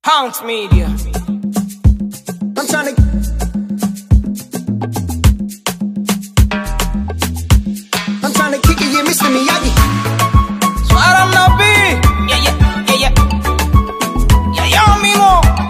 Pounce Media. I'm trying to kick it, yeah, Mr. Miyagi. Swaram Nabi. Yeah, yo, amigo.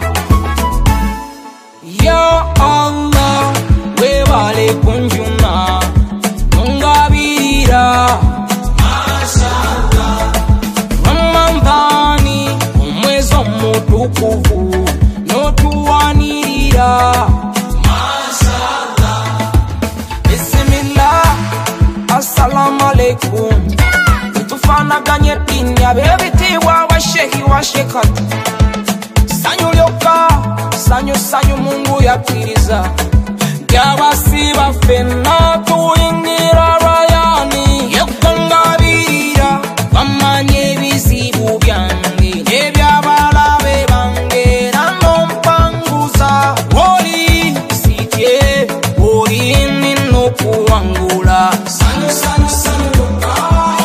Ya Allah, we vale kunjuna, mungabira. Mashallah. Ramambani, umwezo mutukufu, notuwanirira. Mashallah. Bismillah, assalamu alaikum. Tufana ganye dini ya bebitiwa wa shehi wa shekatu. Sanyu lyoka, sanyu Mungu yakiriza. Gyabasiba fena tuyingira rayani. Yekongabira, bamanye bizibu byange. Nebyabalabe bange, nanompanguza. Woli, sitye, woli nino kuwangula. Sanyu lyoka.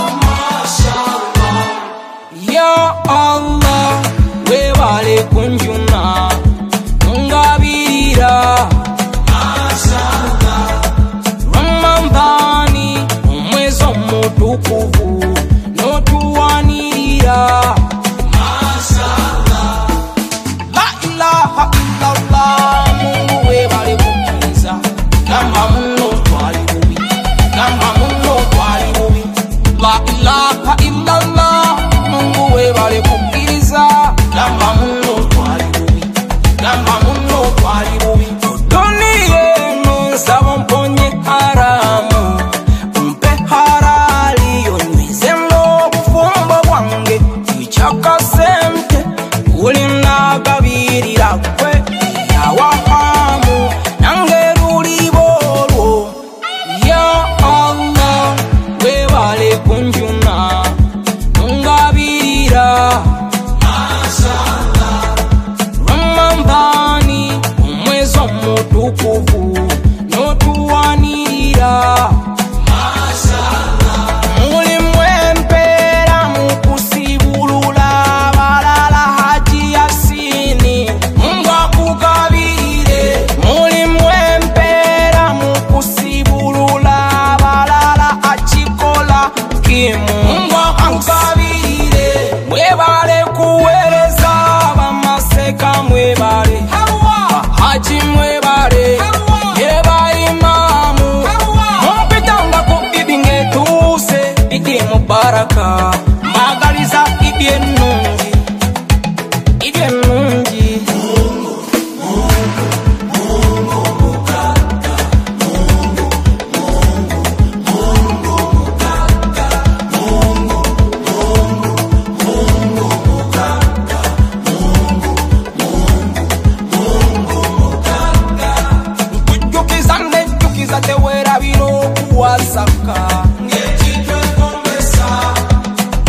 Ya Allah, we vale kunjuna, mungabira. Mashallah. Ramambani, umwezo mutukufu, notuwanirira. Mashallah. La ilaha illallah, Mungu we vale kukiza. Gamba muno twali bubi, gamba muno twali bubi. La ilaha illallah, Mungu we vale kukiza. Gamba muno twali bubi, gamba muno twali bubi. Dunia eno nsaba mponye haramu, umpe halali yonyezemlo obufumbo bwange. Ichaka sente ulinagabirira kwe yawahamu nange lulibolwo. Ya Allah, we vale kunjuna, mungabirira. Mashallah. Ramambani, umwezo mutukufu, notuwanirira. Mashallah. Muli mwempera mukusibulula balala Haji Yasini, Mungu akugabirire. Muli mwempera mukusibulula balala Achikola Kimu, Mungu akugabirire. Mwebale kuwereza bamaseka, mwebale Haji, mwebale yeba imamu. Mumpitanga ku idi ngetuse, idi mubaraka. Magaliza idi enungi, idi enungi. Jukiza tewera bino kuwasaka.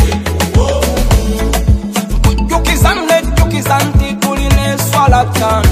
Jukiza nti tuline swala tano.